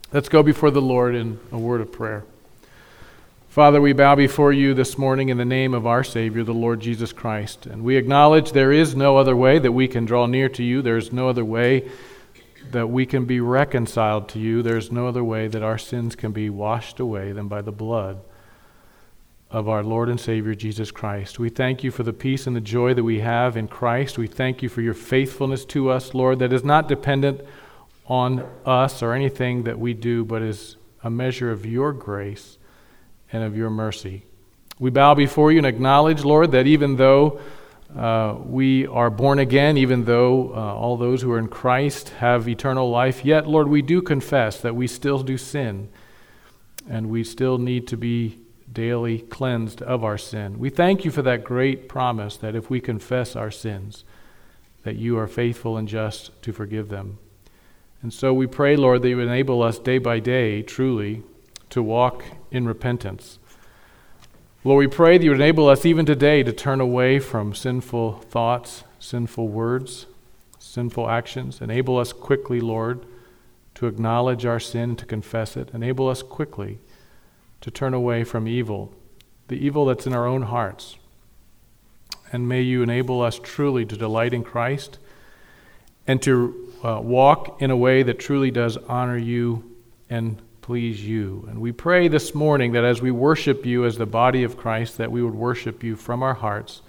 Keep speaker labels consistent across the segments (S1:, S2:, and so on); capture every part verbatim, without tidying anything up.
S1: Let's go before the Lord in a word of prayer. Father, we bow before you this morning in the name of our Savior, the Lord Jesus Christ. And we acknowledge there is no other way that we can draw near to you. There is no other way that we can be reconciled to you. There is no other way that our sins can be washed away than by the blood of our Lord and Savior, Jesus Christ. We thank you for the peace and the joy that we have in Christ. We thank you for your faithfulness to us, Lord, that is not dependent on us or anything that we do, but is a measure of your grace and of your mercy. We bow before you and acknowledge, Lord, that even though uh, we are born again, even though uh, all those who are in Christ have eternal life, yet, Lord, we do confess that we still do sin, and we still need to be daily cleansed of our sin. We thank you for that great promise that if we confess our sins, that you are faithful and just to forgive them. And so we pray, Lord, that you enable us day by day, truly, to walk in repentance. Lord, we pray that you enable us even today to turn away from sinful thoughts, sinful words, sinful actions. Enable us quickly, Lord, to acknowledge our sin, to confess it. Enable us quickly to turn away from evil, the evil that's in our own hearts. And may you enable us truly to delight in Christ and to uh, walk in a way that truly does honor you and please you. And we pray this morning that as we worship you as the body of Christ, that we would worship you from our hearts,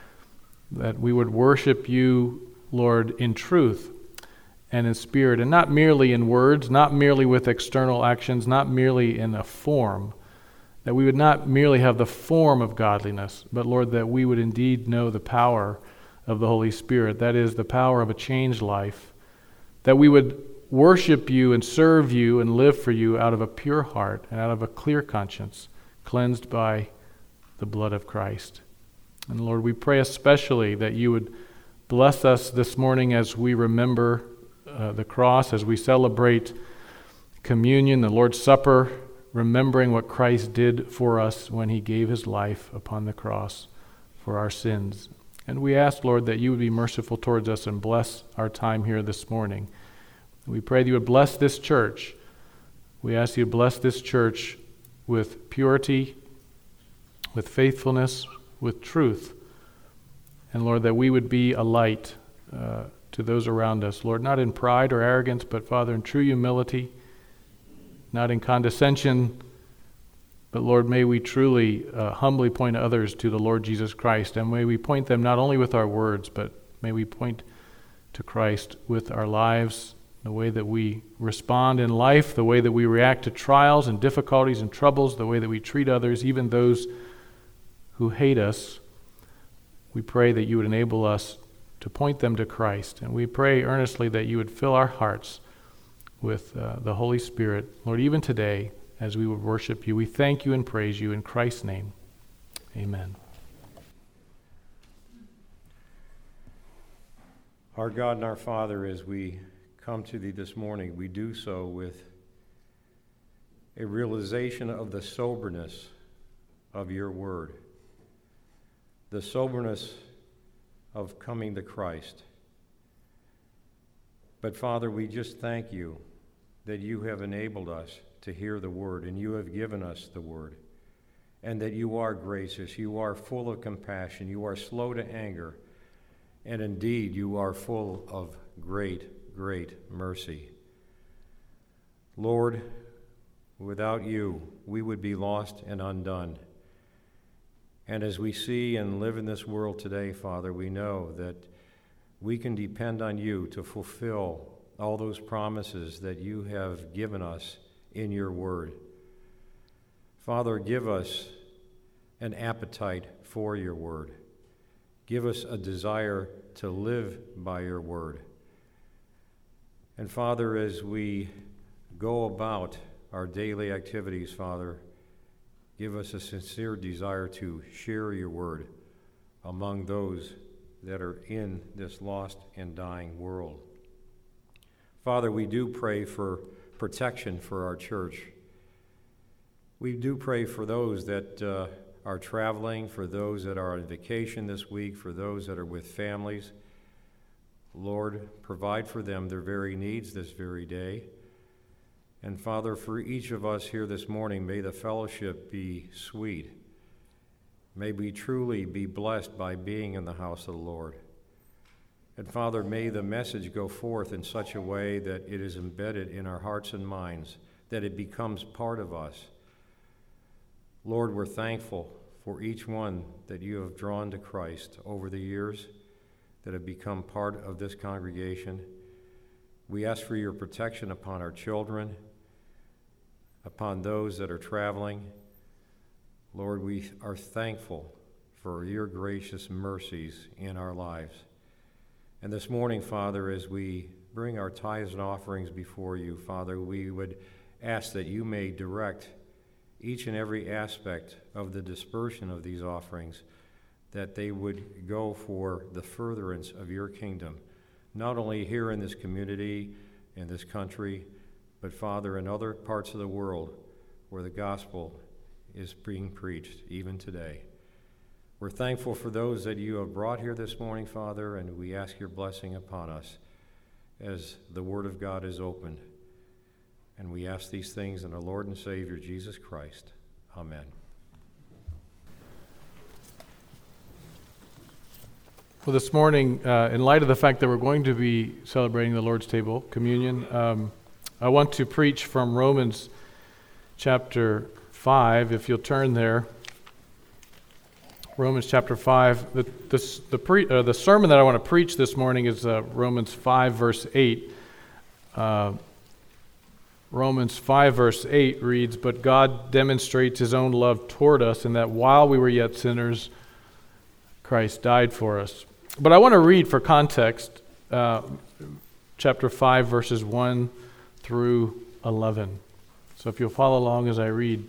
S1: that we would worship you, Lord, in truth and in spirit, and not merely in words, not merely with external actions, not merely in a form, that we would not merely have the form of godliness, but, Lord, that we would indeed know the power of the Holy Spirit, that is, the power of a changed life, that we would worship you and serve you and live for you out of a pure heart and out of a clear conscience, cleansed by the blood of Christ. And Lord, we pray especially that you would bless us this morning as we remember uh, the cross, as we celebrate communion, the Lord's Supper, remembering what Christ did for us when he gave his life upon the cross for our sins. And we ask, Lord, that you would be merciful towards us and bless our time here this morning. We pray that you would bless this church. We ask you to bless this church with purity, with faithfulness, with truth. And Lord, that we would be a light uh, to those around us. Lord, not in pride or arrogance, but Father, in true humility, not in condescension, but Lord, may we truly uh, humbly point others to the Lord Jesus Christ. And may we point them not only with our words, but may we point to Christ with our lives, the way that we respond in life, the way that we react to trials and difficulties and troubles, the way that we treat others, even those who hate us. We pray that you would enable us to point them to Christ. And we pray earnestly that you would fill our hearts with uh, the Holy Spirit. Lord, even today, as we would worship you, we thank you and praise you in Christ's name. Amen.
S2: Our God and our Father, as we come to thee this morning, we do so with a realization of the soberness of your word, the soberness of coming to Christ. But Father, we just thank you that you have enabled us to hear the word, and you have given us the word, and that you are gracious, you are full of compassion, you are slow to anger, and indeed you are full of great great mercy. Lord, without you, we would be lost and undone. And as we see and live in this world today, Father, we know that we can depend on you to fulfill all those promises that you have given us in your word. Father, give us an appetite for your word. Give us a desire to live by your word. And Father, as we go about our daily activities, Father, give us a sincere desire to share your word among those that are in this lost and dying world. Father, we do pray for protection for our church. We do pray for those that uh, are traveling, for those that are on vacation this week, for those that are with families. Lord, provide for them their very needs this very day. And Father, for each of us here this morning, may the fellowship be sweet. May we truly be blessed by being in the house of the Lord. And Father, may the message go forth in such a way that it is embedded in our hearts and minds, that it becomes part of us. Lord, we're thankful for each one that you have drawn to Christ over the years, that have become part of this congregation. We ask for your protection upon our children, upon those that are traveling. Lord, we are thankful for your gracious mercies in our lives. And this morning, Father, as we bring our tithes and offerings before you, Father, we would ask that you may direct each and every aspect of the dispersion of these offerings, that they would go for the furtherance of your kingdom, not only here in this community, in this country, but Father, in other parts of the world where the gospel is being preached even today. We're thankful for those that you have brought here this morning, Father, and we ask your blessing upon us as the Word of God is opened. And we ask these things in our Lord and Savior, Jesus Christ. Amen.
S1: Well, this morning, uh, in light of the fact that we're going to be celebrating the Lord's table, communion, um, I want to preach from Romans chapter five, if you'll turn there. Romans chapter five. The, the, the, pre, uh, the sermon that I want to preach this morning is uh, Romans five, verse eight. Uh, Romans five, verse eight reads, "But God demonstrates his own love toward us, in that while we were yet sinners, Christ died for us." But I want to read for context uh, chapter five, verses one through eleven. So if you'll follow along as I read.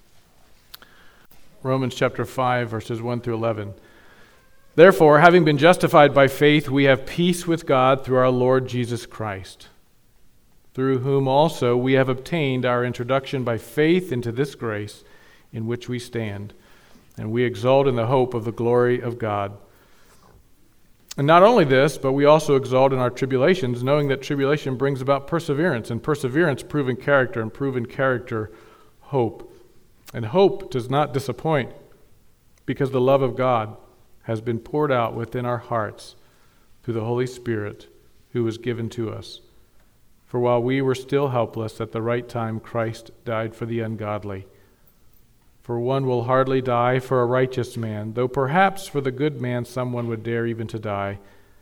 S1: Romans chapter five, verses one through eleven. "Therefore, having been justified by faith, we have peace with God through our Lord Jesus Christ, through whom also we have obtained our introduction by faith into this grace in which we stand, and we exult in the hope of the glory of God. And not only this, but we also exult in our tribulations, knowing that tribulation brings about perseverance, and perseverance proven character, and proven character hope. And hope does not disappoint, because the love of God has been poured out within our hearts through the Holy Spirit who was given to us. For while we were still helpless, at the right time Christ died for the ungodly. For one will hardly die for a righteous man, though perhaps for the good man someone would dare even to die.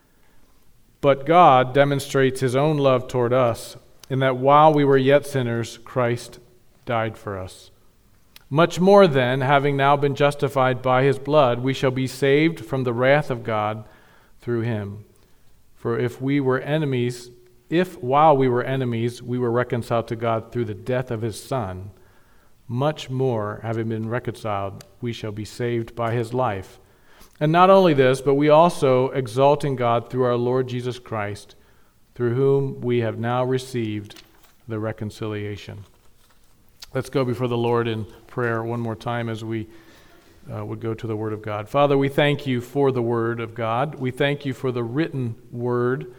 S1: But God demonstrates his own love toward us, in that while we were yet sinners, Christ died for us. Much more then, having now been justified by his blood, we shall be saved from the wrath of God through him. For if we were enemies, if while we were enemies, we were reconciled to God through the death of his Son, much more, having been reconciled, we shall be saved by his life. And not only this, but we also exult in God through our Lord Jesus Christ, through whom we have now received the reconciliation." Let's go before the Lord in prayer one more time as we uh, would go to the Word of God. Father, we thank you for the Word of God. We thank you for the written Word.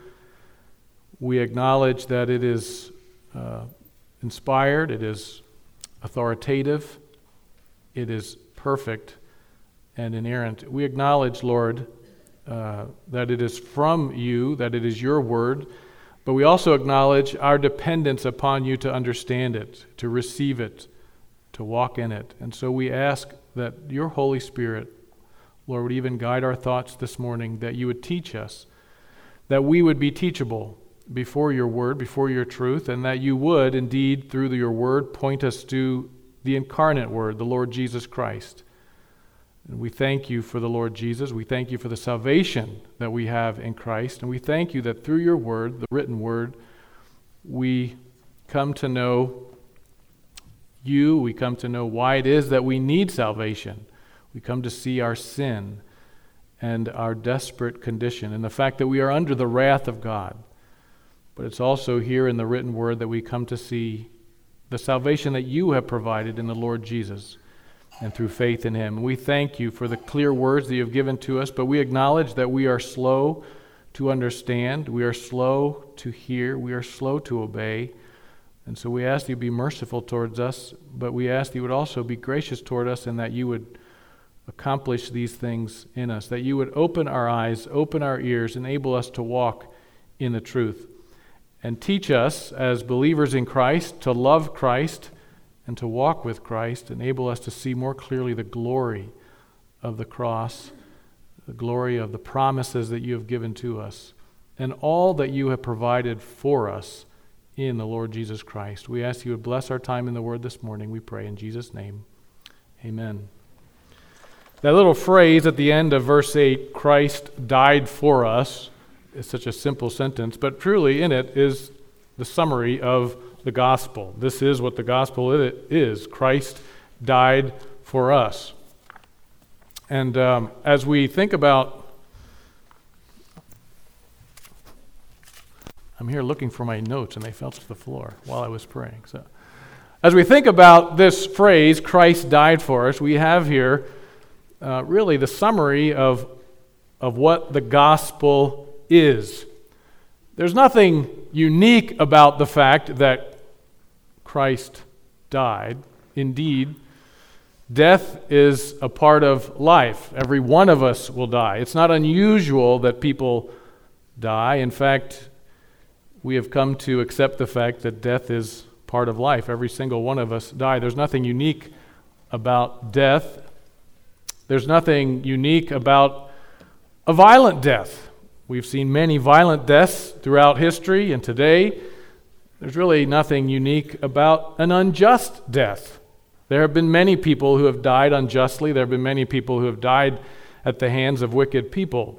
S1: We acknowledge that it is uh, inspired, it is authoritative, it is perfect and inerrant. We acknowledge, Lord, uh, that it is from you, that it is your Word, but we also acknowledge our dependence upon you to understand it, to receive it, to walk in it. And so we ask that your Holy Spirit, Lord, would even guide our thoughts this morning, that you would teach us, that we would be teachable before your word, before your truth, and that you would indeed, through your word, point us to the incarnate word, the Lord Jesus Christ. And we thank you for the Lord Jesus. We thank you for the salvation that we have in Christ. And we thank you that through your word, the written word, we come to know you. We come to know why it is that we need salvation. We come to see our sin and our desperate condition and the fact that we are under the wrath of God. But it's also here in the written word that we come to see the salvation that you have provided in the Lord Jesus and through faith in him. We thank you for the clear words that you have given to us, but we acknowledge that we are slow to understand, we are slow to hear, we are slow to obey. And so we ask you to be merciful towards us, but we ask you would also be gracious toward us and that you would accomplish these things in us, that you would open our eyes, open our ears, enable us to walk in the truth, and teach us as believers in Christ to love Christ and to walk with Christ, enable us to see more clearly the glory of the cross, the glory of the promises that you have given to us, and all that you have provided for us in the Lord Jesus Christ. We ask you would bless our time in the Word this morning, we pray in Jesus' name. Amen. That little phrase at the end of verse eight, Christ died for us, is such a simple sentence, but truly in it is the summary of the gospel. This is what the gospel is. Christ died for us. And um, as we think about, I'm here looking for my notes and they fell to the floor while I was praying. So, as we think about this phrase, Christ died for us, we have here uh, really the summary of, of what the gospel is. There's nothing unique about the fact that Christ died. Indeed, death is a part of life. Every one of us will die. It's not unusual that people die. In fact, we have come to accept the fact that death is part of life. Every single one of us die. There's nothing unique about death. There's nothing unique about a violent death. We've seen many violent deaths throughout history, and today there's really nothing unique about an unjust death. There have been many people who have died unjustly. There have been many people who have died at the hands of wicked people.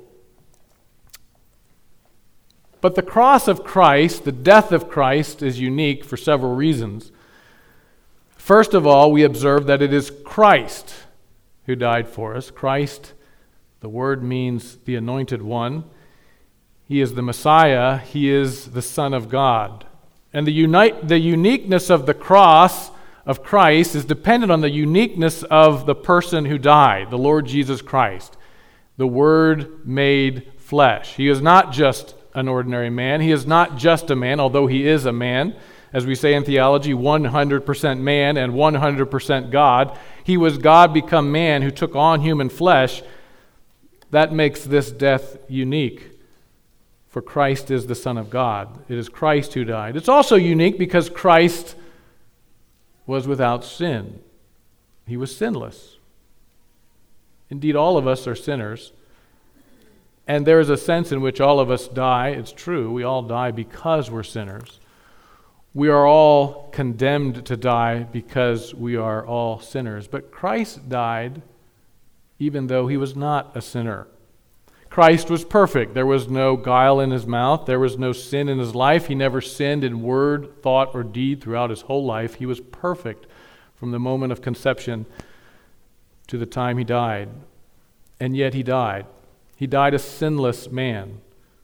S1: But the cross of Christ, the death of Christ, is unique for several reasons. First of all, we observe that it is Christ who died for us. Christ, the word means the anointed one. He is the Messiah. He is the Son of God. And the, unite, the uniqueness of the cross of Christ is dependent on the uniqueness of the person who died, the Lord Jesus Christ, the Word made flesh. He is not just an ordinary man. He is not just a man, although he is a man. As we say in theology, one hundred percent man and one hundred percent God. He was God become man who took on human flesh. That makes this death unique. For Christ is the Son of God. It is Christ who died. It's also unique because Christ was without sin. He was sinless. Indeed, all of us are sinners. And there is a sense in which all of us die. It's true, we all die because we're sinners. We are all condemned to die because we are all sinners. But Christ died even though he was not a sinner. Christ was perfect. There was no guile in his mouth. There was no sin in his life. He never sinned in word, thought, or deed throughout his whole life. He was perfect from the moment of conception to the time he died. And yet he died. He died a sinless man.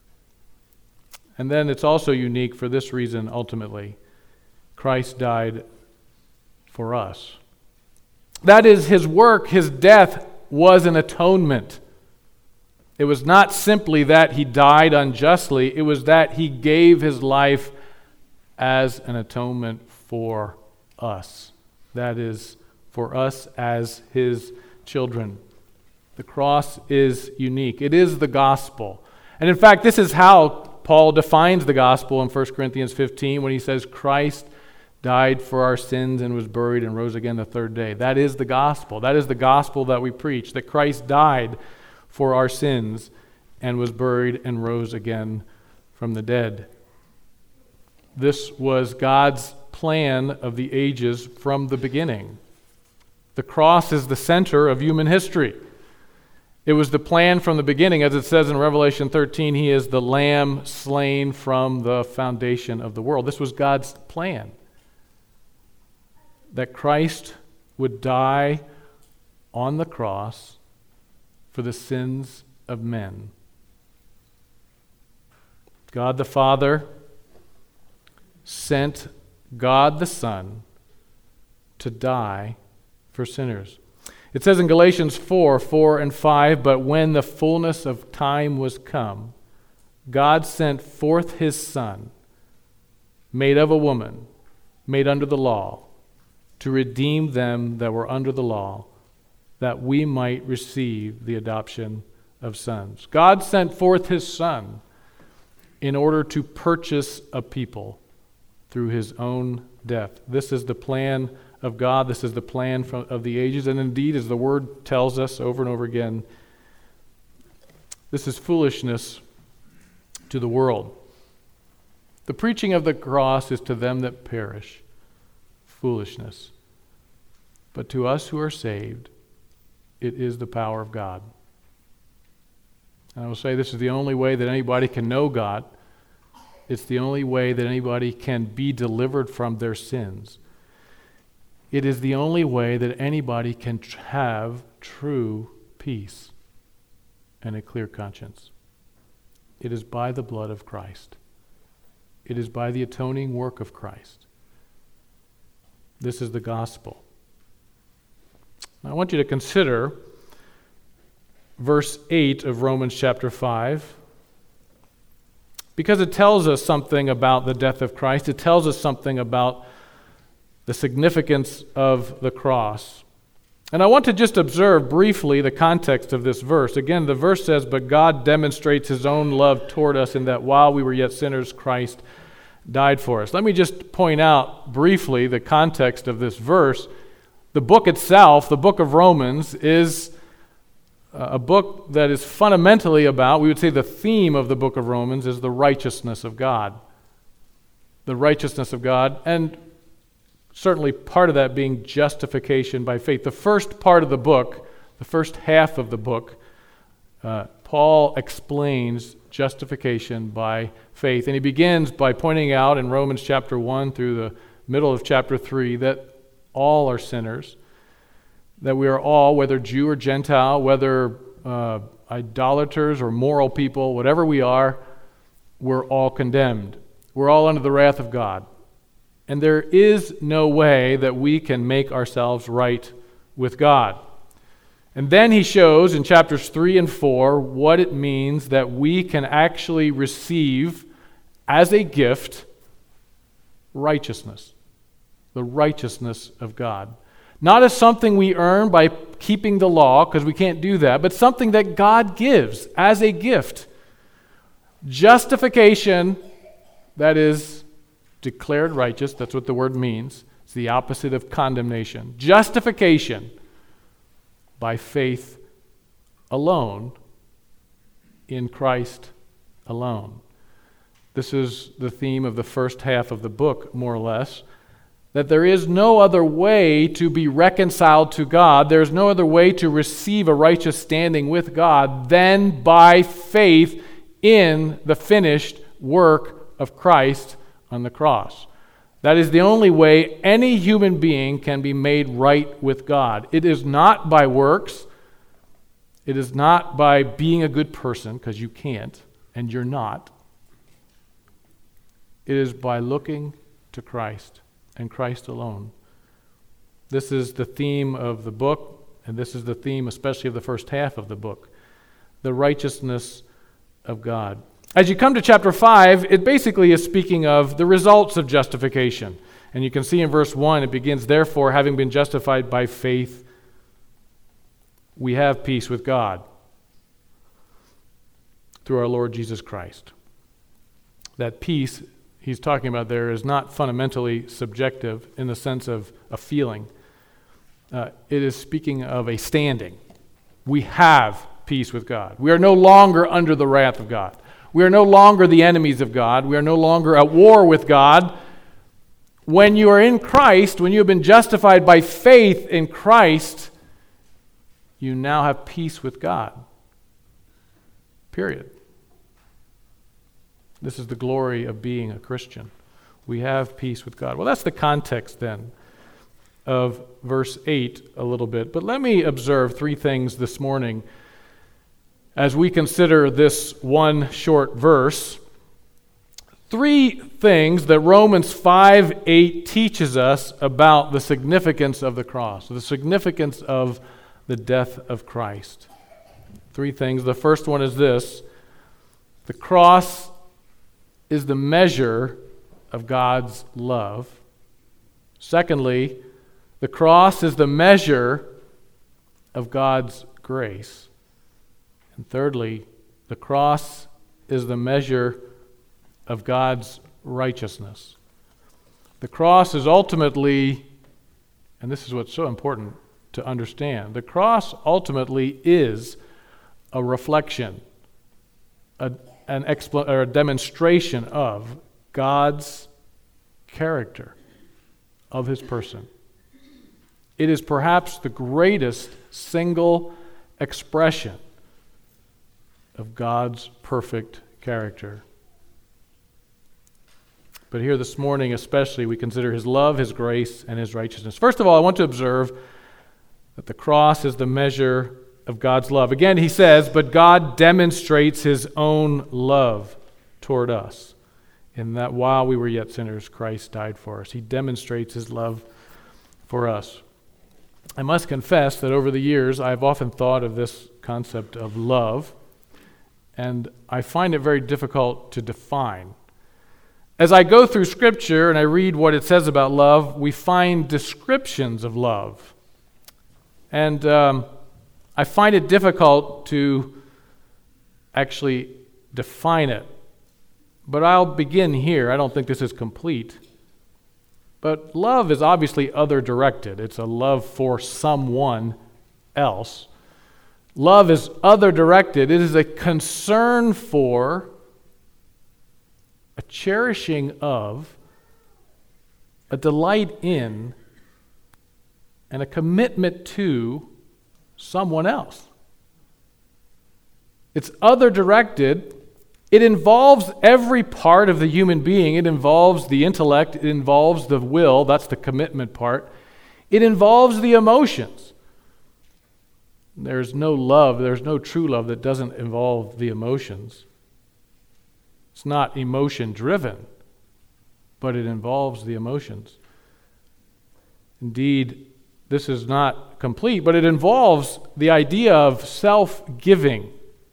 S1: And then it's also unique for this reason, ultimately. Christ died for us. That is, his work, his death, was an atonement. It was not simply that he died unjustly, it was that he gave his life as an atonement for us. That is, for us as his children. The cross is unique. It is the gospel. And in fact, this is how Paul defines the gospel in First Corinthians fifteen when he says, Christ died for our sins and was buried and rose again the third day. That is the gospel. That is the gospel that we preach, that Christ died for our sins and was buried and rose again from the dead. This was God's plan of the ages from the beginning. The cross is the center of human history. It was the plan from the beginning, as it says in Revelation thirteen, he is the Lamb slain from the foundation of the world. This was God's plan, that Christ would die on the cross for the sins of men. God the Father sent God the Son to die for sinners. It says in Galatians four, four and five, but when the fullness of time was come, God sent forth his Son, made of a woman, made under the law, to redeem them that were under the law, that we might receive the adoption of sons. God sent forth his Son in order to purchase a people through his own death. This is the plan of God. This is the plan from, of the ages. And indeed, as the Word tells us over and over again, this is foolishness to the world. The preaching of the cross is to them that perish foolishness. But to us who are saved, it is the power of God. And I will say this is the only way that anybody can know God. It's the only way that anybody can be delivered from their sins. It is the only way that anybody can tr- have true peace and a clear conscience. It is by the blood of Christ. It is by the atoning work of Christ. This is the gospel. I want you to consider verse eight of Romans chapter five, because it tells us something about the death of Christ. It tells us something about the significance of the cross. And I want to just observe briefly the context of this verse. Again, the verse says, "But God demonstrates his own love toward us in that while we were yet sinners, Christ died for us." Let me just point out briefly the context of this verse. The book itself, the book of Romans, is a book that is fundamentally about, we would say the theme of the book of Romans is the righteousness of God. The righteousness of God, and certainly part of that being justification by faith. The first part of the book, the first half of the book, uh, Paul explains justification by faith. And he begins by pointing out in Romans chapter one through the middle of chapter three that all are sinners, that we are all, whether Jew or Gentile, whether uh, idolaters or moral people, whatever we are, we're all condemned. We're all under the wrath of God. And there is no way that we can make ourselves right with God. And then he shows in chapters three and four what it means that we can actually receive as a gift righteousness, the righteousness of God. Not as something we earn by keeping the law, because we can't do that, but something that God gives as a gift. Justification, that is declared righteous, that's what the word means. It's the opposite of condemnation. Justification by faith alone, in Christ alone. This is the theme of the first half of the book, more or less, that there is no other way to be reconciled to God, there is no other way to receive a righteous standing with God than by faith in the finished work of Christ on the cross. That is the only way any human being can be made right with God. It is not by works. It is not by being a good person, because you can't, and you're not. It is by looking to Christ and Christ alone. This is the theme of the book, and this is the theme especially of the first half of the book, the righteousness of God. As you come to chapter five, it basically is speaking of the results of justification. And you can see in verse one, it begins, "Therefore, having been justified by faith, we have peace with God through our Lord Jesus Christ." That peace he's talking about there is not fundamentally subjective in the sense of a feeling. Uh, it is speaking of a standing. We have peace with God. We are no longer under the wrath of God. We are no longer the enemies of God. We are no longer at war with God. When you are in Christ, when you have been justified by faith in Christ, you now have peace with God. Period. This is the glory of being a Christian. We have peace with God. Well, that's the context then of verse eight a little bit. But let me observe three things this morning as we consider this one short verse. Three things that Romans five eight teaches us about the significance of the cross, the significance of the death of Christ. Three things. The first one is this: the cross is the measure of God's love. Secondly, the cross is the measure of God's grace. And thirdly, the cross is the measure of God's righteousness. The cross is ultimately, and this is what's so important to understand, the cross ultimately is a reflection, a, an expl- or a demonstration of God's character, of his person. It is perhaps the greatest single expression of God's perfect character. But here this morning especially, we consider his love, his grace, and his righteousness. First of all, I want to observe that the cross is the measure of God's love. Again, he says, but God demonstrates his own love toward us, in that while we were yet sinners, Christ died for us. He demonstrates his love for us. I must confess that over the years, I've often thought of this concept of love, and I find it very difficult to define. As I go through Scripture and I read what it says about love, we find descriptions of love. And um, I find it difficult to actually define it. But I'll begin here. I don't think this is complete. But love is obviously other-directed. It's a love for someone else. Love is other-directed. It is a concern for, a cherishing of, a delight in, and a commitment to someone else. It's other-directed. It involves every part of the human being. It involves the intellect. It involves the will. That's the commitment part. It involves the emotions. There's no love, there's no true love that doesn't involve the emotions. It's not emotion-driven, but it involves the emotions. Indeed, this is not complete, but it involves the idea of self-giving.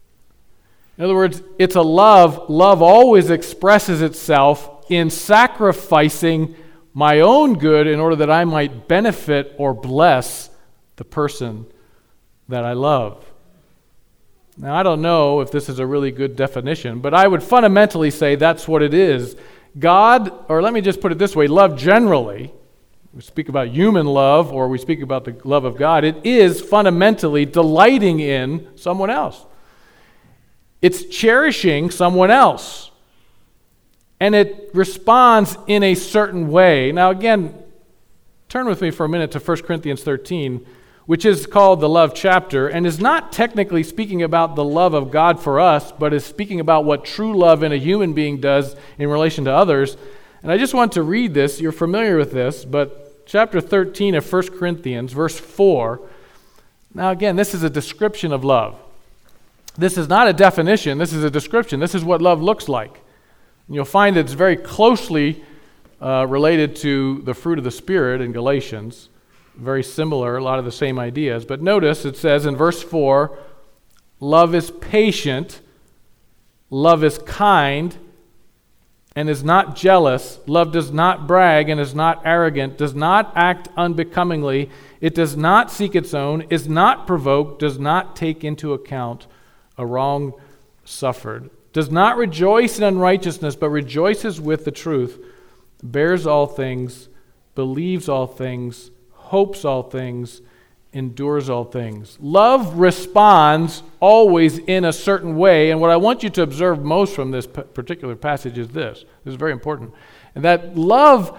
S1: In other words, it's a love. Love always expresses itself in sacrificing my own good in order that I might benefit or bless the person that I love. Now, I don't know if this is a really good definition, but I would fundamentally say that's what it is. God, or let me just put it this way, love generally, we speak about human love or we speak about the love of God, it is fundamentally delighting in someone else. It's cherishing someone else. And it responds in a certain way. Now again, turn with me for a minute to First Corinthians thirteen, which is called the love chapter, and is not technically speaking about the love of God for us, but is speaking about what true love in a human being does in relation to others. And I just want to read this. You're familiar with this, but chapter thirteen of First Corinthians, verse four. Now again, this is a description of love. This is not a definition. This is a description. This is what love looks like. And you'll find that it's very closely uh, related to the fruit of the Spirit in Galatians. Very similar, a lot of the same ideas. But notice it says in verse four, love is patient, love is kind, and is not jealous. Love does not brag and is not arrogant, does not act unbecomingly. It does not seek its own, is not provoked, does not take into account a wrong suffered, does not rejoice in unrighteousness, but rejoices with the truth, bears all things, believes all things, hopes all things, endures all things. Love responds always in a certain way, and what I want you to observe most from this p- particular passage is this. This is very important. And that love,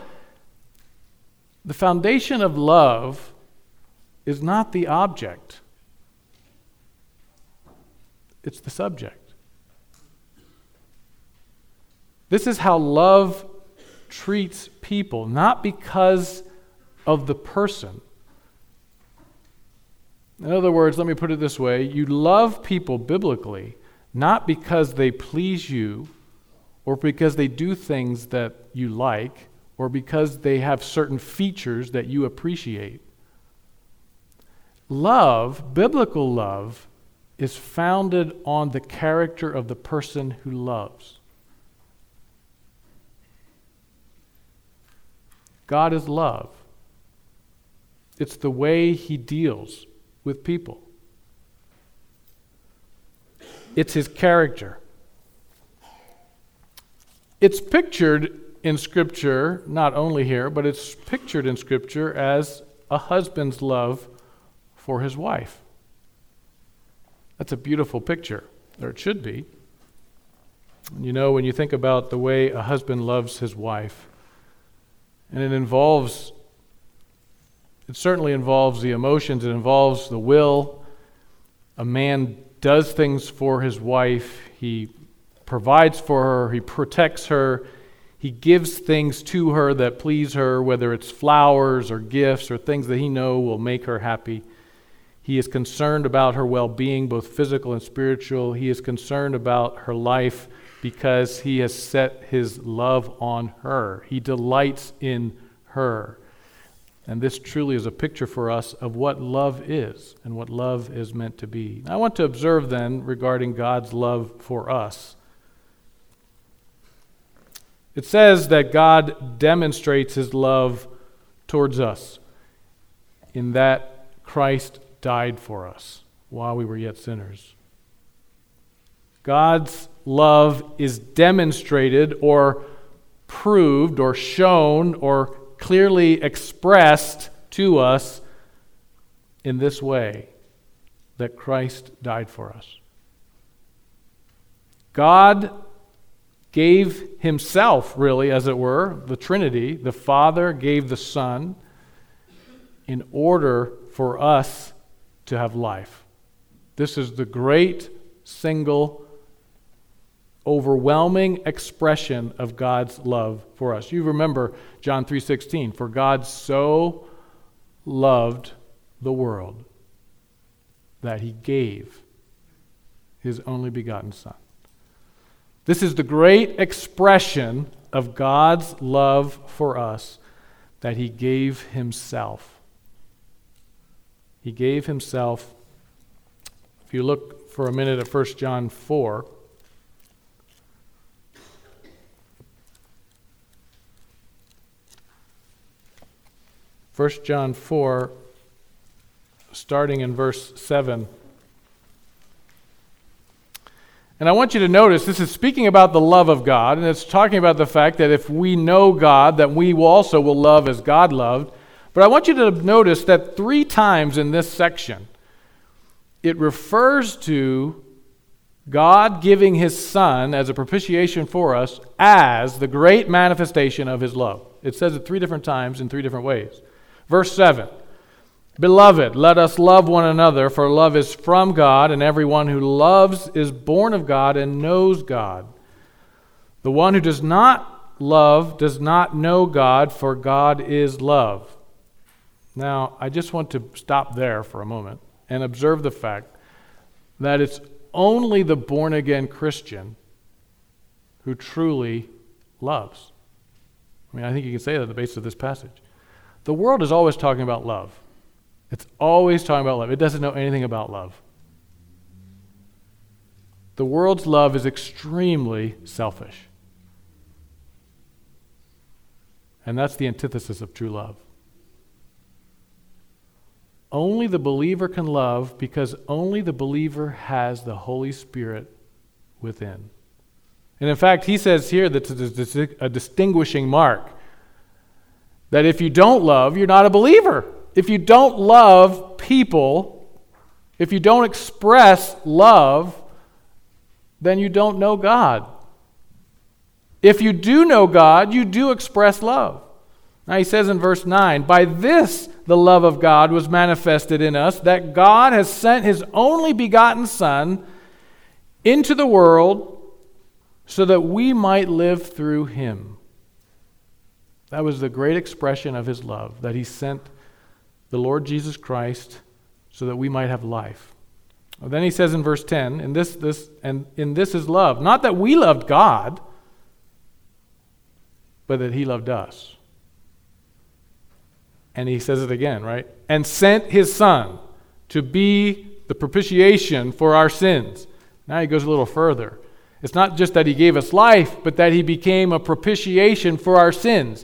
S1: the foundation of love is not the object. It's the subject. This is how love treats people, not because of the person. In other words, let me put it this way. You love people biblically, not because they please you, or because they do things that you like, or because they have certain features that you appreciate. Love, biblical love, is founded on the character of the person who loves. God is love. It's the way he deals with people. It's his character. It's pictured in Scripture, not only here, but it's pictured in Scripture as a husband's love for his wife. That's a beautiful picture, or it should be. You know, when you think about the way a husband loves his wife, and it involves, it certainly involves the emotions, it involves the will. A man does things for his wife, he provides for her, he protects her, he gives things to her that please her, whether it's flowers or gifts or things that he knows will make her happy. He is concerned about her well-being, both physical and spiritual. He is concerned about her life because he has set his love on her. He delights in her. And this truly is a picture for us of what love is and what love is meant to be. I want to observe then regarding God's love for us. It says that God demonstrates his love towards us in that Christ died for us while we were yet sinners. God's love is demonstrated or proved or shown or clearly expressed to us in this way, that Christ died for us. God gave himself, really, as it were, the Trinity. The Father gave the Son in order for us to have life. This is the great, single, overwhelming expression of God's love for us. You remember John three sixteen, for God so loved the world that he gave his only begotten Son. This is the great expression of God's love for us, that he gave himself. He gave himself. If you look for a minute at First John four, First John four, starting in verse seven. And I want you to notice, this is speaking about the love of God, and it's talking about the fact that if we know God, that we also will love as God loved. But I want you to notice that three times in this section, it refers to God giving his Son as a propitiation for us as the great manifestation of his love. It says it three different times in three different ways. Verse seven, Beloved, let us love one another, for love is from God, and everyone who loves is born of God and knows God. The one who does not love does not know God, for God is love. Now, I just want to stop there for a moment and observe the fact that it's only the born-again Christian who truly loves. I mean, I think you can say that at the base of this passage. The world is always talking about love. It's always talking about love. It doesn't know anything about love. The world's love is extremely selfish. And that's the antithesis of true love. Only the believer can love because only the believer has the Holy Spirit within. And in fact, he says here that it's a distinguishing mark. That if you don't love, you're not a believer. If you don't love people, if you don't express love, then you don't know God. If you do know God, you do express love. Now he says in verse nine, By this the love of God was manifested in us, that God has sent his only begotten Son into the world so that we might live through him. That was the great expression of his love, that he sent the Lord Jesus Christ so that we might have life. Well, then he says in verse ten, and this, this, and in this is love, not that we loved God, but that he loved us. And he says it again, right? And sent his Son to be the propitiation for our sins. Now he goes a little further. It's not just that he gave us life, but that he became a propitiation for our sins.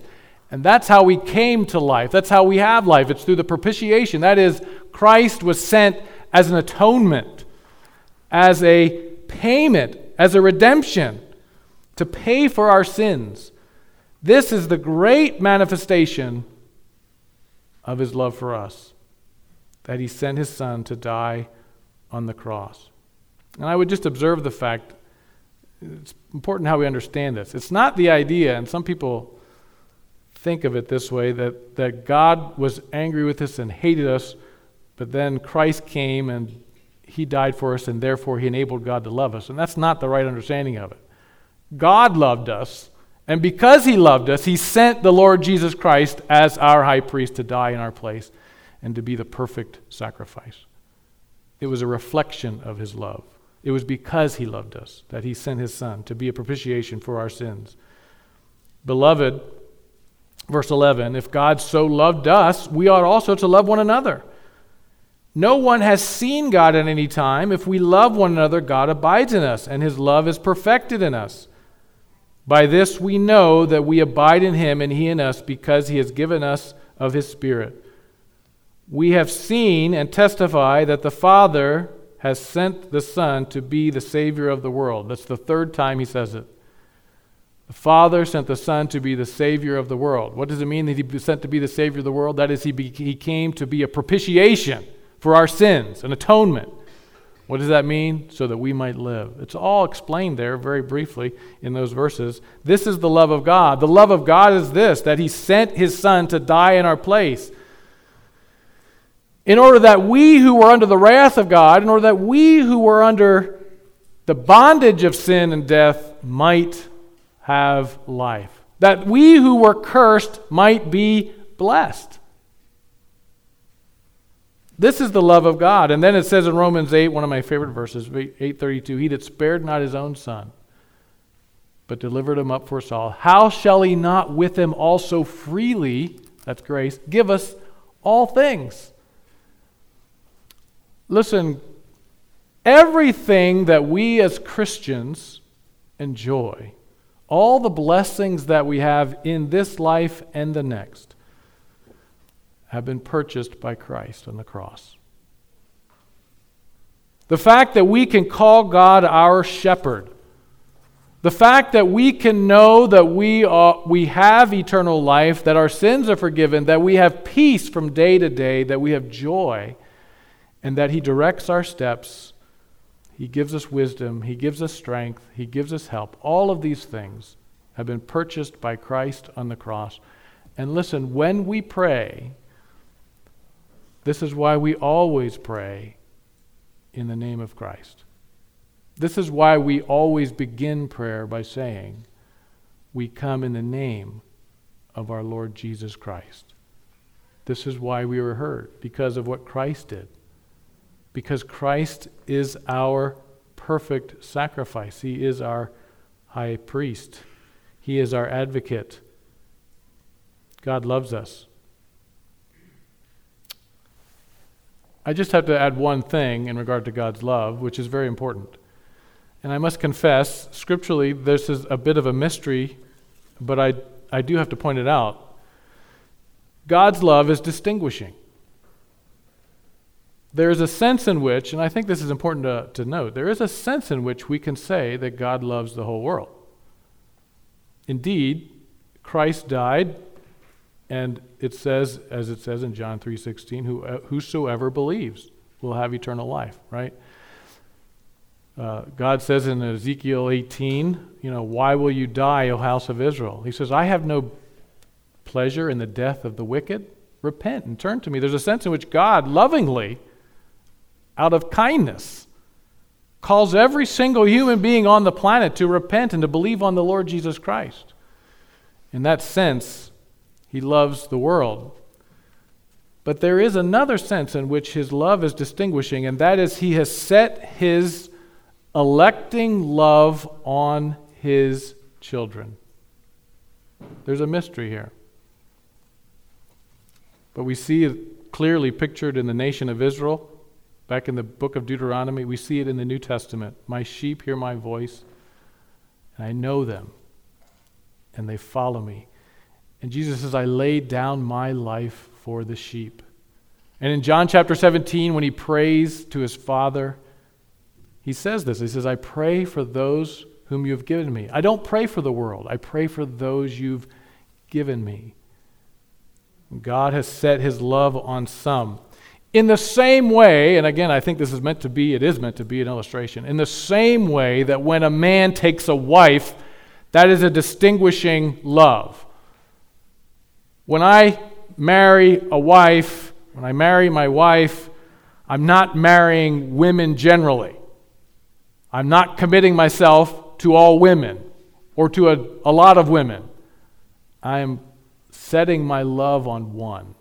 S1: And that's how we came to life. That's how we have life. It's through the propitiation. That is, Christ was sent as an atonement, as a payment, as a redemption, to pay for our sins. This is the great manifestation of his love for us, that he sent his Son to die on the cross. And I would just observe the fact, it's important how we understand this. It's not the idea, and some people think of it this way, that, that God was angry with us and hated us, but then Christ came and he died for us, and therefore he enabled God to love us. And that's not the right understanding of it. God loved us, and because he loved us, he sent the Lord Jesus Christ as our high priest to die in our place and to be the perfect sacrifice. It was a reflection of his love. It was because he loved us that he sent his Son to be a propitiation for our sins. Beloved, verse eleven, if God so loved us, we ought also to love one another. No one has seen God at any time. If we love one another, God abides in us, and his love is perfected in us. By this we know that we abide in him and he in us, because he has given us of his Spirit. We have seen and testify that the Father has sent the Son to be the Savior of the world. That's the third time he says it. The Father sent the Son to be the Savior of the world. What does it mean that he was sent to be the Savior of the world? That is, he, be, he came to be a propitiation for our sins, an atonement. What does that mean? So that we might live. It's all explained there very briefly in those verses. This is the love of God. The love of God is this, that he sent his Son to die in our place, in order that we who were under the wrath of God, in order that we who were under the bondage of sin and death might have life. That we who were cursed might be blessed. This is the love of God. And then it says in Romans eight, one of my favorite verses, eight thirty-two, he that spared not his own Son, but delivered him up for us all, how shall he not with him also freely, that's grace, give us all things? Listen, everything that we as Christians enjoy, all the blessings that we have in this life and the next, have been purchased by Christ on the cross. The fact that we can call God our shepherd, the fact that we can know that we are, we have eternal life, that our sins are forgiven, that we have peace from day to day, that we have joy, and that he directs our steps, he gives us wisdom, he gives us strength, he gives us help. All of these things have been purchased by Christ on the cross. And listen, when we pray, this is why we always pray in the name of Christ. This is why we always begin prayer by saying, we come in the name of our Lord Jesus Christ. This is why we were heard, because of what Christ did. Because Christ is our perfect sacrifice. He is our high priest. He is our advocate. God loves us. I just have to add one thing in regard to God's love, which is very important. And I must confess, scripturally, this is a bit of a mystery, but I, I do have to point it out. God's love is distinguishing. There is a sense in which, and I think this is important to, to note, there is a sense in which we can say that God loves the whole world. Indeed, Christ died, and it says, as it says in John three sixteen, Who, whosoever believes will have eternal life, right? Uh, God says in Ezekiel eighteen, you know, why will you die, O house of Israel? He says, I have no pleasure in the death of the wicked. Repent and turn to me. There's a sense in which God lovingly, out of kindness, calls every single human being on the planet to repent and to believe on the Lord Jesus Christ. In that sense, he loves the world. But there is another sense in which his love is distinguishing, and that is he has set his electing love on his children. There's a mystery here. But we see it clearly pictured in the nation of Israel. Back in the book of Deuteronomy, we see it in the New Testament. My sheep hear my voice, and I know them, and they follow me. And Jesus says, I laid down my life for the sheep. And in John chapter seventeen, when he prays to his Father, he says this. He says, I pray for those whom you have given me. I don't pray for the world. I pray for those you've given me. God has set his love on some. In the same way, and again, I think this is meant to be, it is meant to be an illustration, in the same way that when a man takes a wife, that is a distinguishing love. When I marry a wife, when I marry my wife, I'm not marrying women generally. I'm not committing myself to all women or to a, a lot of women. I am setting my love on one.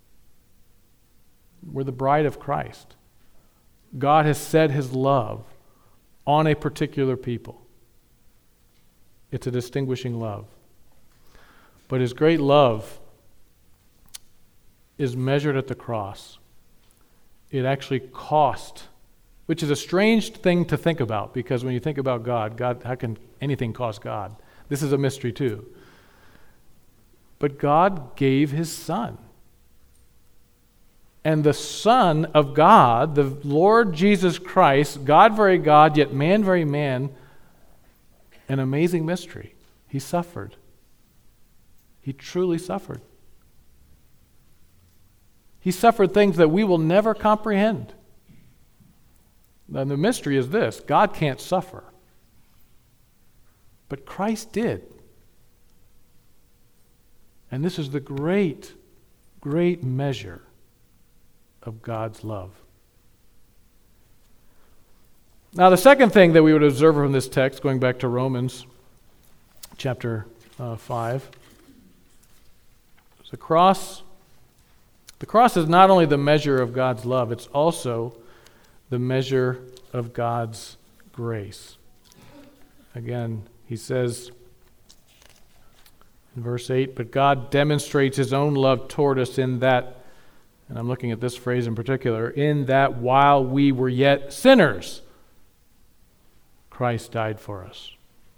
S1: We're the bride of Christ. God has set his love on a particular people. It's a distinguishing love. But his great love is measured at the cross. It actually cost, which is a strange thing to think about, because when you think about God, God, how can anything cost God? This is a mystery too. But God gave his Son. And the Son of God, the Lord Jesus Christ, God very God, yet man very man, an amazing mystery. He suffered. He truly suffered. He suffered things that we will never comprehend. And the mystery is this: God can't suffer. But Christ did. And this is the great, great measure of God's love. Now, the second thing that we would observe from this text, going back to Romans chapter uh, five, is the cross. The cross is not only the measure of God's love, it's also the measure of God's grace. Again, he says in verse eight, but God demonstrates his own love toward us in that, and I'm looking at this phrase in particular, in that while we were yet sinners, Christ died for us.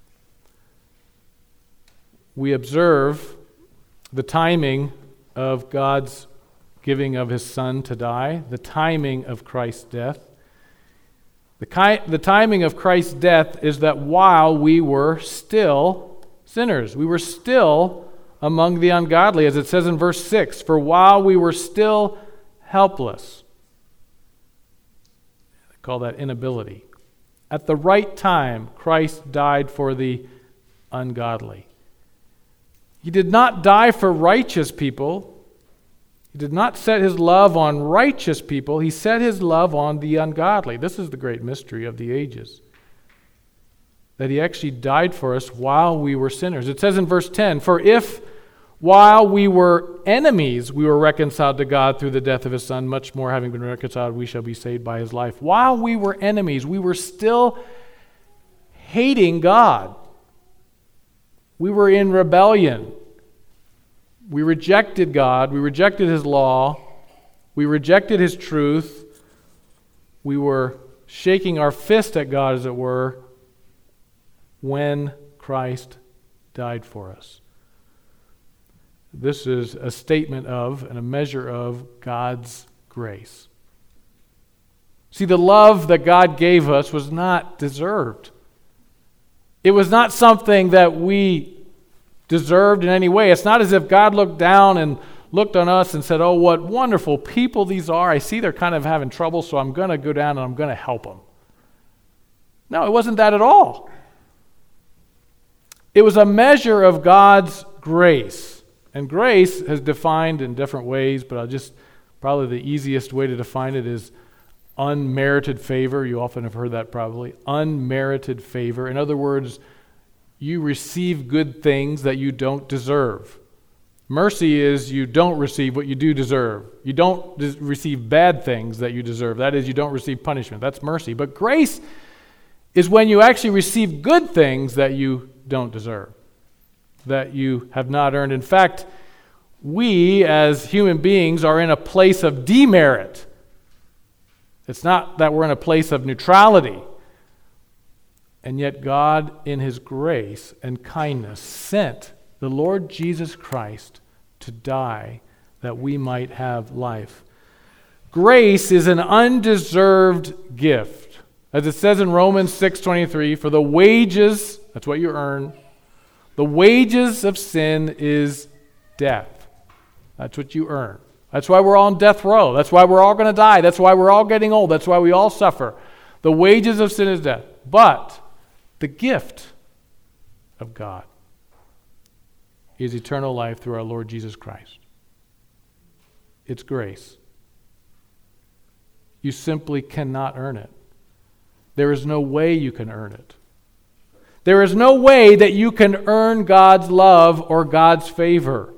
S1: We observe the timing of God's giving of his Son to die, the timing of Christ's death. The, ki- the timing of Christ's death is that while we were still sinners, we were still among the ungodly, as it says in verse six, for while we were still helpless. I call that inability. At the right time, Christ died for the ungodly. He did not die for righteous people. He did not set his love on righteous people. He set his love on the ungodly. This is the great mystery of the ages. That he actually died for us while we were sinners. It says in verse ten, for if while we were enemies we were reconciled to God through the death of his Son, much more having been reconciled we shall be saved by his life. While we were enemies, we were still hating God. We were in rebellion. We rejected God. We rejected his law. We rejected his truth. We were shaking our fist at God, as it were, when Christ died for us. This is a statement of and a measure of God's grace. See, the love that God gave us was not deserved. It was not something that we deserved in any way. It's not as if God looked down and looked on us and said, oh, what wonderful people these are. I see they're kind of having trouble, so I'm going to go down and I'm going to help them. No, it wasn't that at all. It was a measure of God's grace. And grace is defined in different ways, but I'll just, probably the easiest way to define it is unmerited favor. You often have heard that probably. Unmerited favor. In other words, you receive good things that you don't deserve. Mercy is you don't receive what you do deserve. You don't des- receive bad things that you deserve. That is, you don't receive punishment. That's mercy. But grace is when you actually receive good things that you don't deserve, that you have not earned. In fact, we as human beings are in a place of demerit. It's not that we're in a place of neutrality. And yet God, in his grace and kindness, sent the Lord Jesus Christ to die that we might have life. Grace is an undeserved gift. As it says in Romans six twenty-three, for the wages, that's what you earn, the wages of sin is death. That's what you earn. That's why we're all on death row. That's why we're all going to die. That's why we're all getting old. That's why we all suffer. The wages of sin is death. But the gift of God is eternal life through our Lord Jesus Christ. It's grace. You simply cannot earn it. There is no way you can earn it. There is no way that you can earn God's love or God's favor.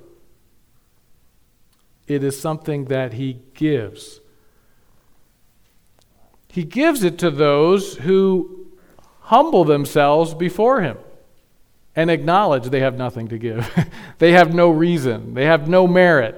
S1: It is something that He gives. He gives it to those who humble themselves before Him and acknowledge they have nothing to give. They have no reason. They have no merit.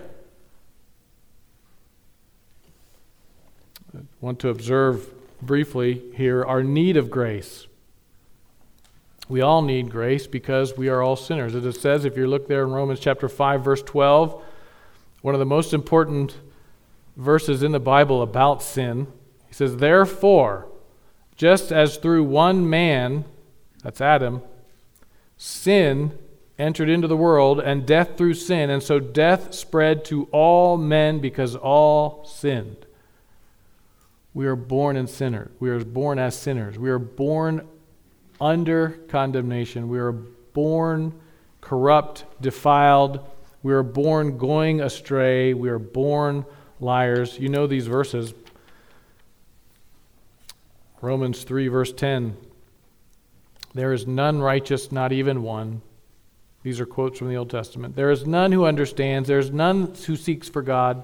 S1: I want to observe briefly here our need of grace. We all need grace because we are all sinners. As it says, if you look there in Romans chapter five, verse twelve, one of the most important verses in the Bible about sin, he says, therefore, just as through one man, that's Adam, sin entered into the world, and death through sin, and so death spread to all men because all sinned. We are born in sinner. We are born as sinners. We are born under condemnation. We are born corrupt, defiled. We are born going astray. We are born liars. You know these verses. Romans three, verse ten. There is none righteous, not even one. These are quotes from the Old Testament. There is none who understands. There is none who seeks for God.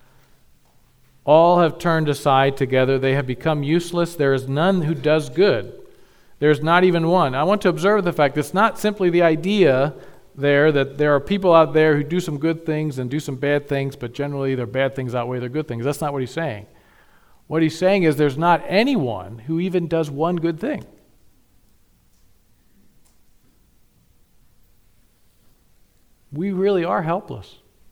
S1: All have turned aside together. They have become useless. There is none who does good. There is not even one. I want to observe the fact it's not simply the idea there that there are people out there who do some good things and do some bad things, but generally their bad things outweigh their good things. That's not what he's saying. What he's saying is there's not anyone who even does one good thing. We really are helpless.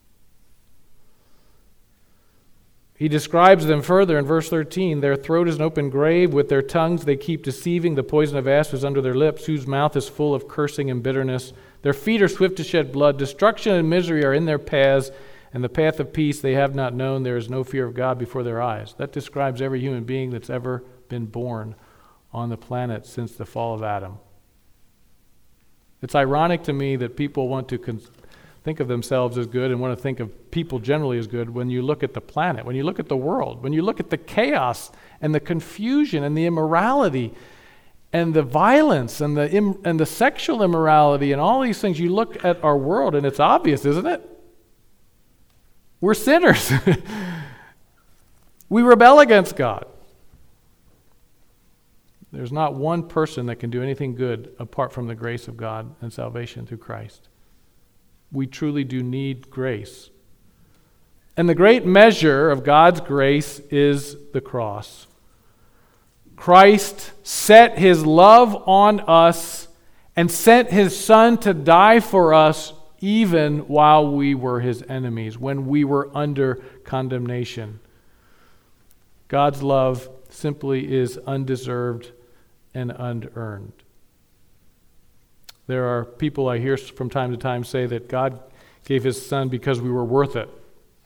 S1: He describes them further in verse thirteen. Their throat is an open grave. With their tongues they keep deceiving. The poison of asp is under their lips, whose mouth is full of cursing and bitterness. Their feet are swift to shed blood. Destruction and misery are in their paths, and the path of peace they have not known. There is no fear of God before their eyes. That describes every human being that's ever been born on the planet since the fall of Adam. It's ironic to me that people want to con- think of themselves as good and want to think of people generally as good when you look at the planet, when you look at the world, when you look at the chaos and the confusion and the immorality and the violence and the Im- and the sexual immorality and all these things. You look at our world and it's obvious, isn't it? We're sinners. We rebel against God. There's not one person that can do anything good apart from the grace of God and salvation through Christ. We truly do need grace. And the great measure of God's grace is the cross. Christ set His love on us and sent His Son to die for us even while we were His enemies, when we were under condemnation. God's love simply is undeserved and unearned. There are people I hear from time to time say that God gave His Son because we were worth it.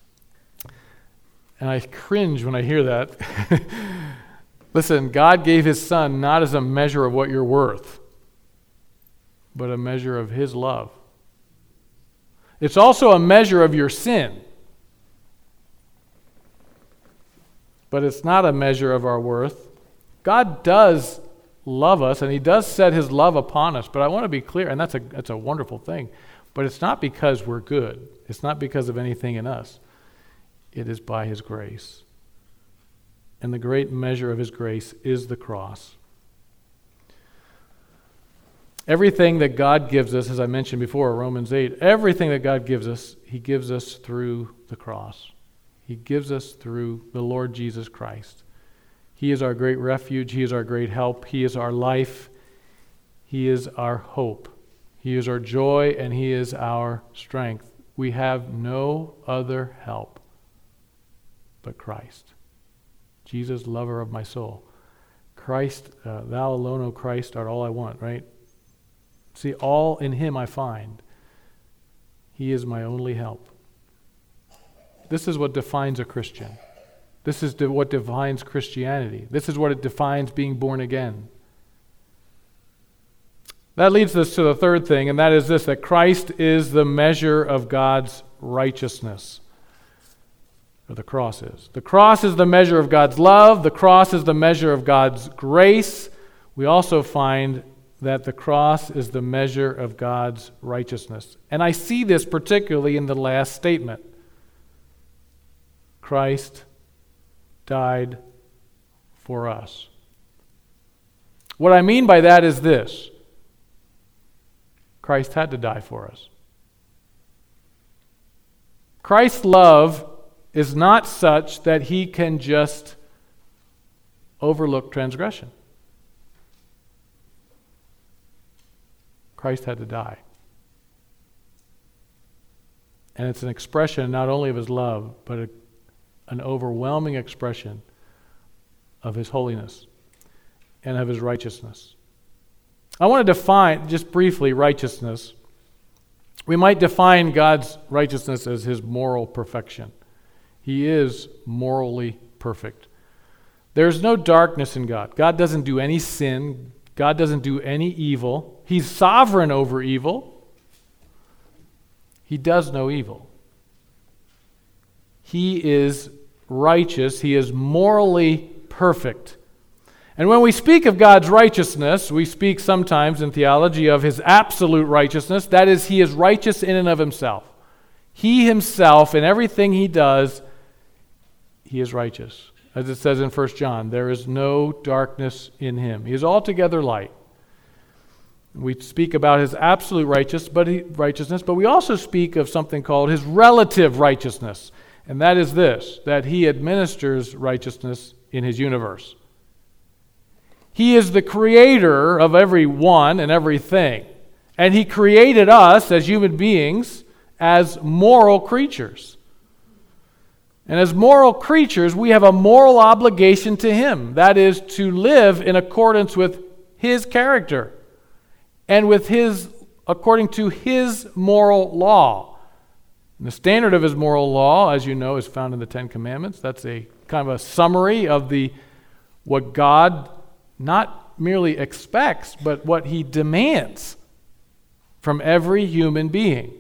S1: And I cringe when I hear that. Listen, God gave His Son not as a measure of what you're worth, but a measure of His love. It's also a measure of your sin. But it's not a measure of our worth. God does love us, and He does set His love upon us. But I want to be clear, and that's a that's a wonderful thing. But it's not because we're good. It's not because of anything in us. It is by His grace. And the great measure of His grace is the cross. Everything that God gives us, as I mentioned before, Romans eight, everything that God gives us, He gives us through the cross. He gives us through the Lord Jesus Christ. He is our great refuge. He is our great help. He is our life. He is our hope. He is our joy, and He is our strength. We have no other help but Christ. Jesus, lover of my soul. Christ, uh, thou alone, O Christ, art all I want, right? See, all in Him I find. He is my only help. This is what defines a Christian. This is what defines Christianity. This is what it defines being born again. That leads us to the third thing, and that is this, that Christ is the measure of God's righteousness. Or the cross is. The cross is the measure of God's love. The cross is the measure of God's grace. We also find that the cross is the measure of God's righteousness. And I see this particularly in the last statement. Christ died for us. What I mean by that is this. Christ had to die for us. Christ's love is not such that He can just overlook transgression. Christ had to die. And it's an expression not only of His love, but a, an overwhelming expression of His holiness and of His righteousness. I want to define, just briefly, righteousness. We might define God's righteousness as His moral perfection. He is morally perfect. There's no darkness in God. God doesn't do any sin. God doesn't do any evil. He's sovereign over evil. He does no evil. He is righteous. He is morally perfect. And when we speak of God's righteousness, we speak sometimes in theology of His absolute righteousness. That is, He is righteous in and of Himself. He Himself, in everything He does, He is righteous. As it says in First John, there is no darkness in Him. He is altogether light. We speak about His absolute righteous, but he, righteousness, but we also speak of something called His relative righteousness. And that is this, that He administers righteousness in His universe. He is the creator of everyone and everything. And He created us as human beings as moral creatures. And as moral creatures, we have a moral obligation to Him. That is to live in accordance with His character and with His, according to His moral law. And the standard of His moral law, as you know, is found in the Ten Commandments. That's a kind of a summary of the what God not merely expects, but what He demands from every human being.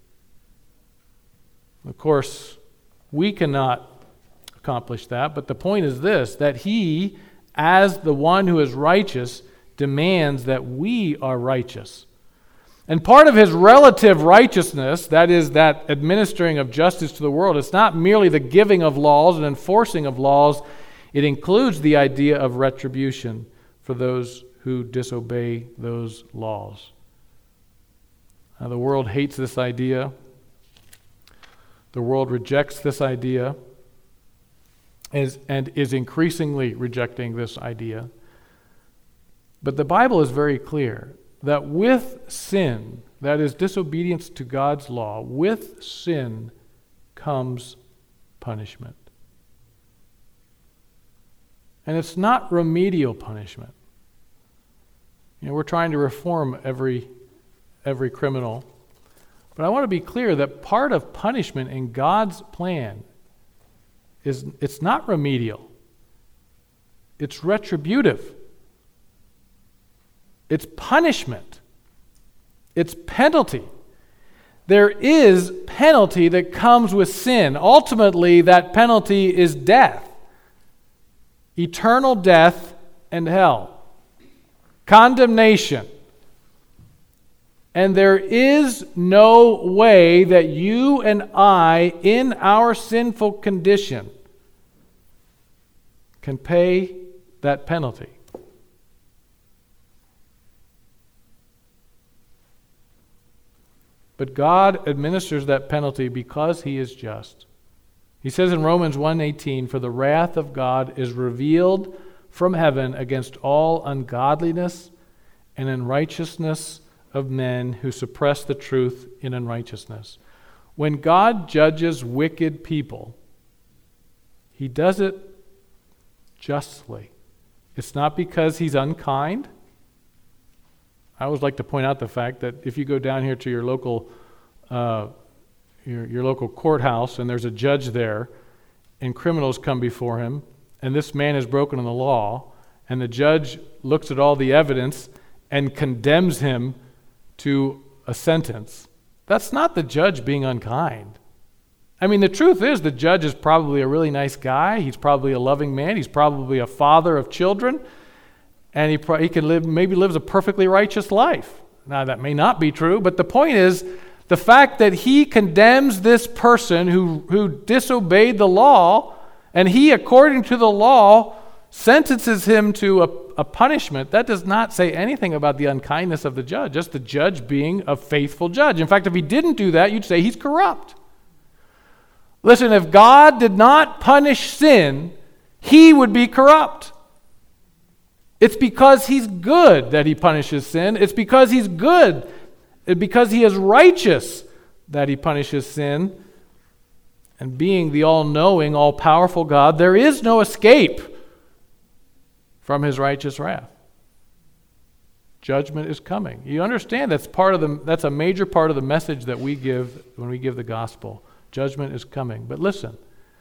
S1: Of course, we cannot accomplish that, but the point is this, that He, as the one who is righteous, demands that we are righteous. And part of His relative righteousness, that is, that administering of justice to the world, it's not merely the giving of laws and enforcing of laws. It includes the idea of retribution for those who disobey those laws. Now, the world hates this idea. The world rejects this idea is, and is increasingly rejecting this idea. But the Bible is very clear that with sin, that is disobedience to God's law, with sin comes punishment. And it's not remedial punishment. You know, we're trying to reform every every criminal. But I want to be clear that part of punishment in God's plan is it's not remedial. It's retributive. It's punishment. It's penalty. There is penalty that comes with sin. Ultimately, that penalty is death. Eternal death and hell. Condemnation. And there is no way that you and I, in our sinful condition, can pay that penalty. But God administers that penalty because He is just. He says in Romans one eighteen, "For the wrath of God is revealed from heaven against all ungodliness and unrighteousness of men who suppress the truth in unrighteousness. When God judges wicked people, he does it justly. It's not because he's unkind. I always like to point out the fact that if you go down here to your local uh, your, your local courthouse and there's a judge there and criminals come before him and this man has broken the law and the judge looks at all the evidence and condemns him to a sentence, that's not the judge being unkind. I mean, the truth is the judge is probably a really nice guy. He's probably a loving man. He's probably a father of children. And he, pro- he can live, maybe lives a perfectly righteous life. Now, that may not be true, but the point is the fact that he condemns this person who, who disobeyed the law, and he, according to the law, sentences him to a, a punishment, that does not say anything about the unkindness of the judge, just the judge being a faithful judge. In fact, if he didn't do that, you'd say he's corrupt. Listen, if God did not punish sin, he would be corrupt. It's because he's good that he punishes sin. It's because he's good, it's because he is righteous that he punishes sin. And being the all-knowing, all-powerful God, there is no escape from his righteous wrath. Judgment is coming. You understand that's part of the that's a major part of the message that we give when we give the gospel. Judgment is coming. But listen,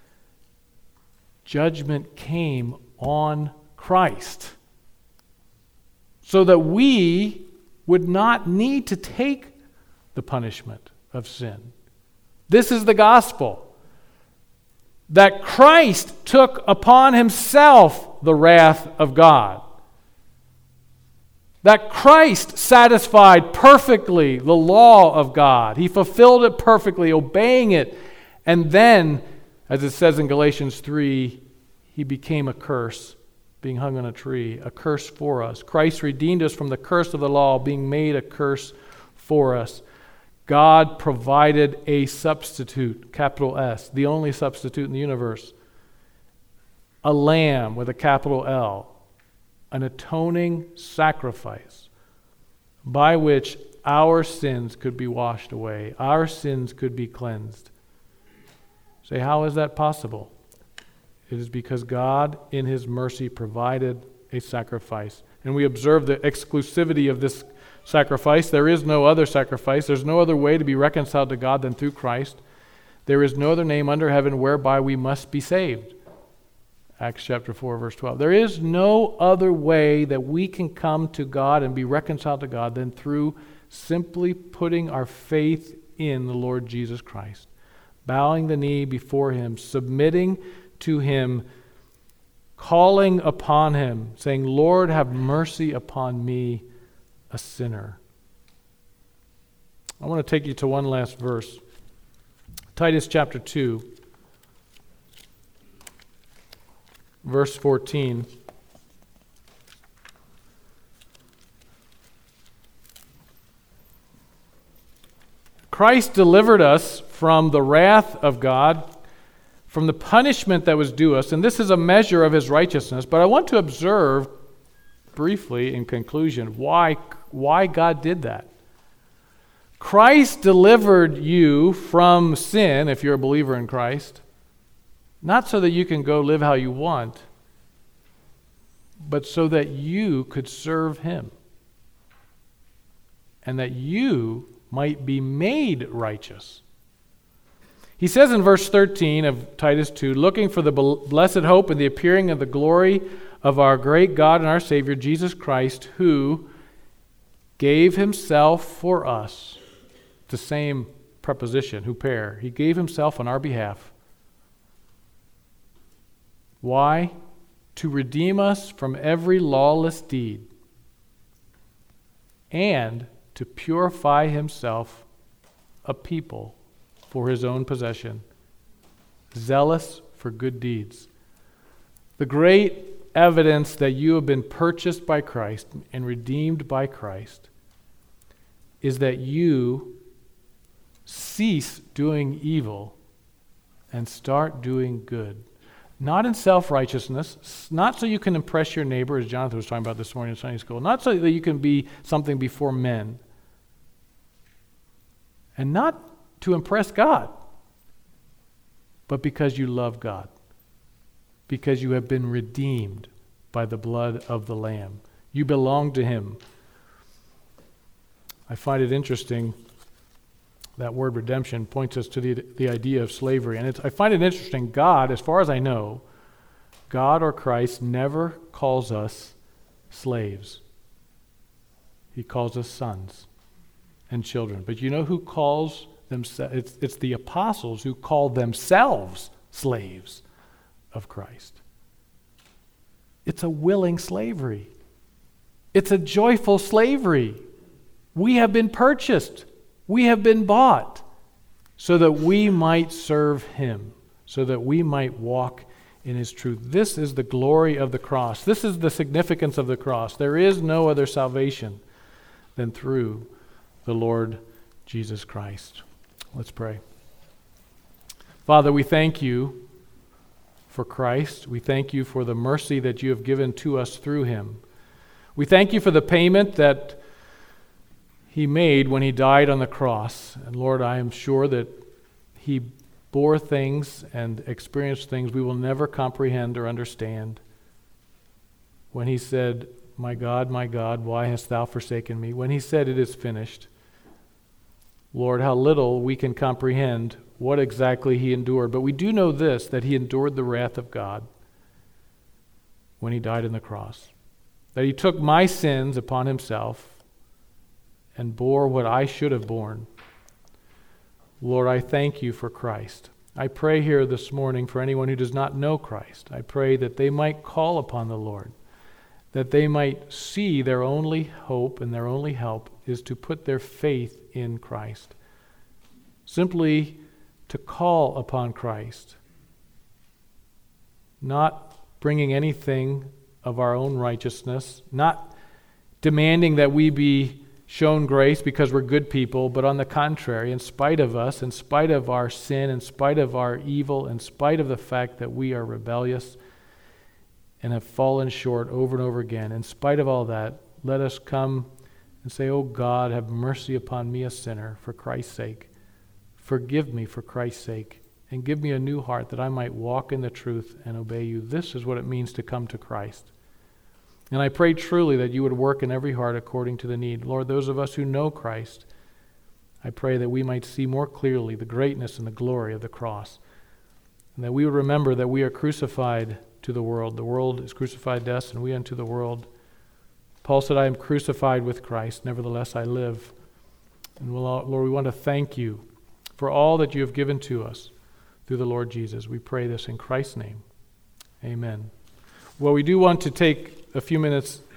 S1: judgment came on Christ so that we would not need to take the punishment of sin. This is the gospel. That Christ took upon himself the wrath of God. That Christ satisfied perfectly the law of God. He fulfilled it perfectly, obeying it. And then, as it says in Galatians three, he became a curse, being hung on a tree, a curse for us. Christ redeemed us from the curse of the law, being made a curse for us. God provided a substitute, capital S, the only substitute in the universe. A lamb with a capital L, an atoning sacrifice by which our sins could be washed away, our sins could be cleansed. Say, how is that possible? It is because God, in his mercy, provided a sacrifice. And we observe the exclusivity of this sacrifice. There is no other sacrifice. There's no other way to be reconciled to God than through Christ. There is no other name under heaven whereby we must be saved. Acts chapter four, verse twelve. There is no other way that we can come to God and be reconciled to God than through simply putting our faith in the Lord Jesus Christ, bowing the knee before him, submitting to him, calling upon him, saying, Lord, have mercy upon me, a sinner. I want to take you to one last verse. Titus chapter two, verse fourteen. Christ delivered us from the wrath of God, from the punishment that was due us, and this is a measure of his righteousness. But I want to observe briefly in conclusion why, why God did that. Christ delivered you from sin, if you're a believer in Christ, not so that you can go live how you want, but so that you could serve him and that you might be made righteous. He says in verse thirteen of Titus two, looking for the blessed hope and the appearing of the glory of our great God and our Savior, Jesus Christ, who gave himself for us. The same preposition, huper. He gave himself on our behalf. Why? To redeem us from every lawless deed and to purify himself a people for his own possession, zealous for good deeds. The great evidence that you have been purchased by Christ and redeemed by Christ is that you cease doing evil and start doing good. Not in self-righteousness, not so you can impress your neighbor, as Jonathan was talking about this morning in Sunday school, not so that you can be something before men, And not to impress God, but because you love God, because you have been redeemed by the blood of the Lamb. You belong to him. I find it interesting, that word redemption points us to the, the idea of slavery. And it's, I find it interesting, God, as far as I know, God or Christ never calls us slaves. He calls us sons and children. But you know who calls themselves? It's, it's the apostles who call themselves slaves of Christ. It's a willing slavery. It's a joyful slavery. We have been purchased. We have been bought so that we might serve him, so that we might walk in his truth. This is the glory of the cross. This is the significance of the cross. There is no other salvation than through the Lord Jesus Christ. Let's pray. Father, we thank you for Christ. We thank you for the mercy that you have given to us through him. We thank you for the payment that he made when he died on the cross. And Lord, I am sure that he bore things and experienced things we will never comprehend or understand. When he said, "My God, my God, why hast thou forsaken me?" When he said, "It is finished." Lord, how little we can comprehend what exactly he endured. But we do know this, that he endured the wrath of God when he died on the cross. That he took my sins upon himself and bore what I should have borne. Lord, I thank you for Christ. I pray here this morning for anyone who does not know Christ. I pray that they might call upon the Lord, that they might see their only hope and their only help is to put their faith in Christ. Simply to call upon Christ, not bringing anything of our own righteousness, not demanding that we be shown grace because we're good people, but on the contrary, in spite of us, in spite of our sin, in spite of our evil, in spite of the fact that we are rebellious and have fallen short over and over again, in spite of all that, let us come and say, "Oh God, have mercy upon me, a sinner, for Christ's sake. Forgive me for Christ's sake, and give me a new heart that I might walk in the truth and obey you." This is what it means to come to Christ. And I pray truly that you would work in every heart according to the need. Lord, those of us who know Christ, I pray that we might see more clearly the greatness and the glory of the cross, and that we would remember that we are crucified to the world. The world is crucified to us, and we unto the world. Paul said, "I am crucified with Christ, nevertheless I live." And Lord, we want to thank you for all that you have given to us through the Lord Jesus. We pray this in Christ's name. Amen. Well, we do want to take a few minutes